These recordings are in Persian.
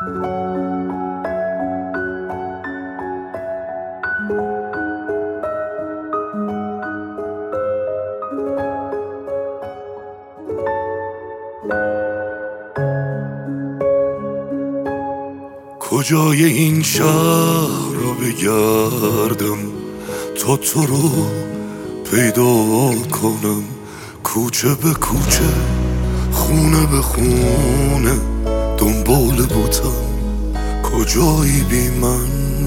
کجای این شهر رو بگردم تا تو رو پیدا کنم، کوچه به کوچه خونه به خونه دنبال بودم، کجایی بی من؟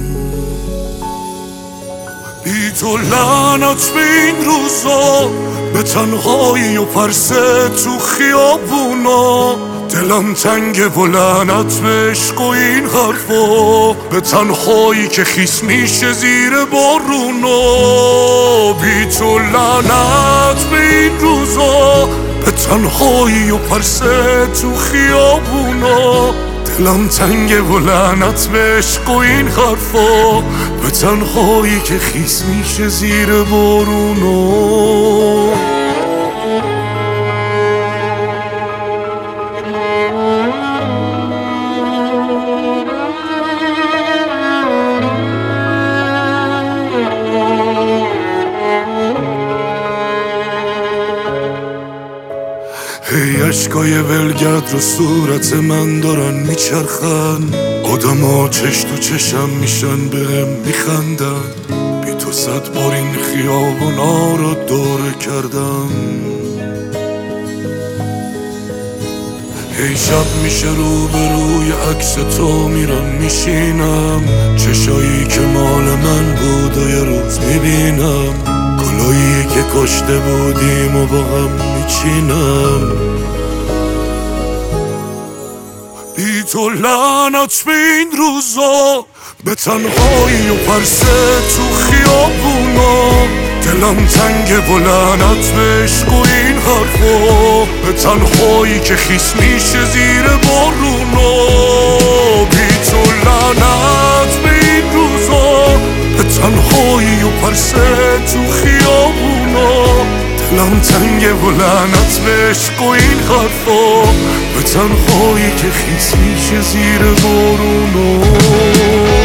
بی تو لعنت به این روزا، به تنهایی و پرسه تو خیابونا، دلم تنگ و لعنت به عشق و این حرفا، به تنهایی که خیس میشه زیر بارونا. بی تو لعنت به این روزا، به تنهایی و پرسه تو خیابونا، دلم تنگه و لعنت به عشق و این حرفا، به تنهایی که خیس میشه زیر بارونا. هی اشکای ولگرد رو صورت من دارن میچرخن، آدما چش تو چشم میشن بهم میخندن، بی تو 100 بار این خیابونا رو دوره کردم. هی شب میشه روبروی عکس تو میرم میشینم، چشایی که مال من بود و یه روز میبینم، گلایی که کاشته بودیم و با هم میچینم. بی تو لعنت به این روزا، به تنهایی و پرسه تو خیابونا، دلم تنگه و لعنت به عشق و این حرفا، به تنهایی که خیس میشه زیر بارونا. بی تو لعنت به این روزا، به تنهایی و پرسه تو خیابونا، دلم تنگه و لعنت به عشق و این حرفا، به تنهایی که خیس میشه زیر بارونا.